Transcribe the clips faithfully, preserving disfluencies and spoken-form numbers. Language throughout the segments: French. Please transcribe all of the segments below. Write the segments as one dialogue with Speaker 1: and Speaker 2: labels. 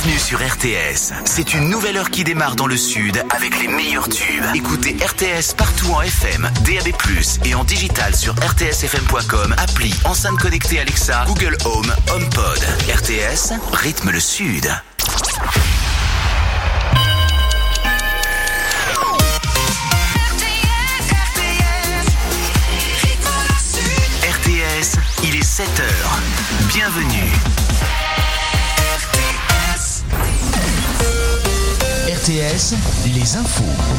Speaker 1: Bienvenue sur R T S. C'est une nouvelle heure qui démarre dans le sud avec les meilleurs tubes. Écoutez R T S partout en F M, D A B plus, et en digital sur r t s f m point com, appli, enceinte connectée Alexa, Google Home, HomePod. R T S, rythme le sud. R T S, il est sept heures. Bienvenue. R T S, les infos.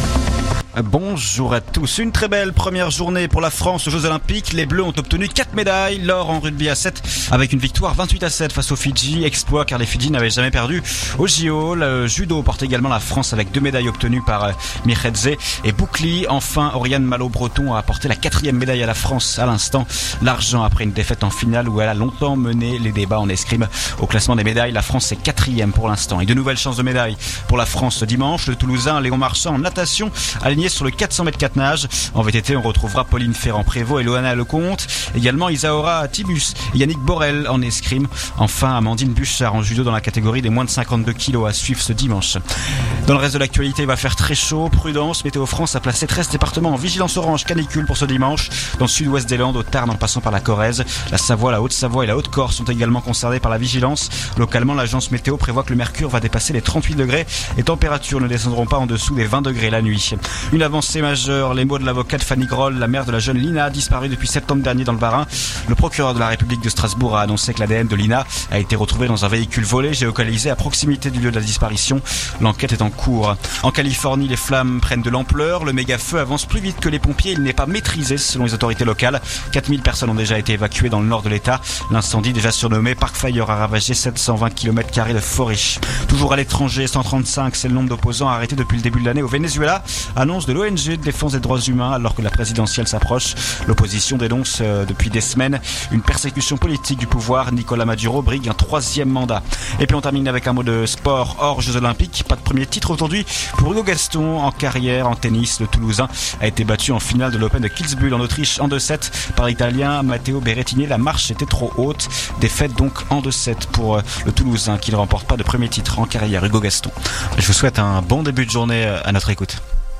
Speaker 2: Bonjour à tous. Une très belle première journée pour la France aux Jeux Olympiques. Les Bleus ont obtenu quatre médailles. L'or en rugby à sept avec une victoire vingt-huit à sept face aux Fidji. Exploit car les Fidji n'avaient jamais perdu au J O. Le judo porte également la France avec deux médailles obtenues par Miredze et Boukli. Enfin, Oriane Malo-Breton a apporté la quatrième médaille à la France à l'instant. L'argent après une défaite en finale où elle a longtemps mené les débats en escrime. Au classement des médailles, la France est quatrième pour l'instant. Et de nouvelles chances de médailles pour la France dimanche. Le Toulousain Léon Marchand en natation aligné sur le quatre cents mètres quatre nages. En V T T, on retrouvera Pauline Ferrand-Prévot et Loana Lecomte. Également Isaora Tibus et Yannick Borel en escrime. Enfin, Amandine Buchard en judo dans la catégorie des moins de cinquante-deux kilos à suivre ce dimanche. Dans le reste de l'actualité, il va faire très chaud. Prudence, Météo France a placé treize départements en vigilance orange canicule pour ce dimanche. Dans le sud-ouest des Landes, au Tarn en passant par la Corrèze. La Savoie, la Haute-Savoie et la Haute-Corse sont également concernés par la vigilance. Localement, l'agence météo prévoit que le mercure va dépasser les trente-huit degrés. Les températures ne descendront pas en dessous des vingt degrés la nuit. Une avancée majeure, les mots de l'avocate Fanny Groll, la mère de la jeune Lina, disparue depuis septembre dernier dans le Bas-Rhin. Le procureur de la République de Strasbourg a annoncé que l'A D N de Lina a été retrouvé dans un véhicule volé géolocalisé à proximité du lieu de la disparition. L'enquête est en cours. En Californie, les flammes prennent de l'ampleur. Le méga-feu avance plus vite que les pompiers. Il n'est pas maîtrisé selon les autorités locales. quatre mille personnes ont déjà été évacuées dans le nord de l'État. L'incendie, déjà surnommé Parkfire, a ravagé sept cent vingt kilomètres carrés de forêt. Toujours à l'étranger, cent trente-cinq, c'est le nombre d'opposants arrêtés depuis le début de l'année au Venezuela. Annonce de l'O N G de défense des droits humains alors que la présidentielle s'approche. L'opposition dénonce euh, depuis des semaines une persécution politique du pouvoir. Nicolas Maduro brigue un troisième mandat. Et puis on termine avec un mot de sport hors Jeux Olympiques. Pas de premier titre aujourd'hui pour Hugo Gaston en carrière en tennis. Le Toulousain a été battu en finale de l'Open de Kitzbühel en Autriche en deux sept par l'Italien Matteo Berrettini. La marche était trop haute. Défaite donc en deux sept pour euh, le Toulousain qui ne remporte pas de premier titre en carrière. Hugo Gaston. Je vous souhaite un bon début de journée à notre écoute.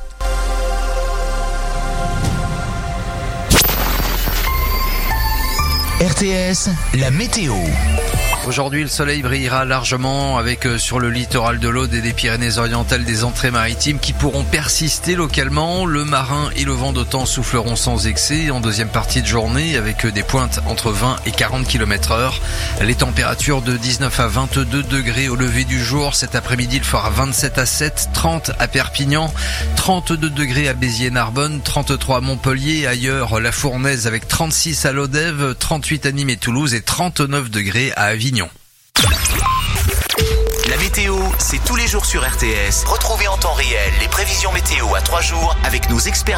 Speaker 1: R T S, la météo.
Speaker 3: Aujourd'hui, le soleil brillera largement avec euh, sur le littoral de l'Aude et des Pyrénées-Orientales des entrées maritimes qui pourront persister localement. Le marin et le vent de temps souffleront sans excès en deuxième partie de journée avec euh, des pointes entre vingt et quarante kilomètres heure. Les températures de dix-neuf à vingt-deux degrés au lever du jour. Cet après-midi, il fera vingt-sept à sept, trente à Perpignan, trente-deux degrés à Béziers-Narbonne, trente-trois à Montpellier, ailleurs la Fournaise avec trente-six à Lodève, trente-huit à Nîmes et Toulouse et trente-neuf degrés à Avignon.
Speaker 1: La météo, c'est tous les jours sur R T S. Retrouvez en temps réel les prévisions météo à trois jours avec nos experts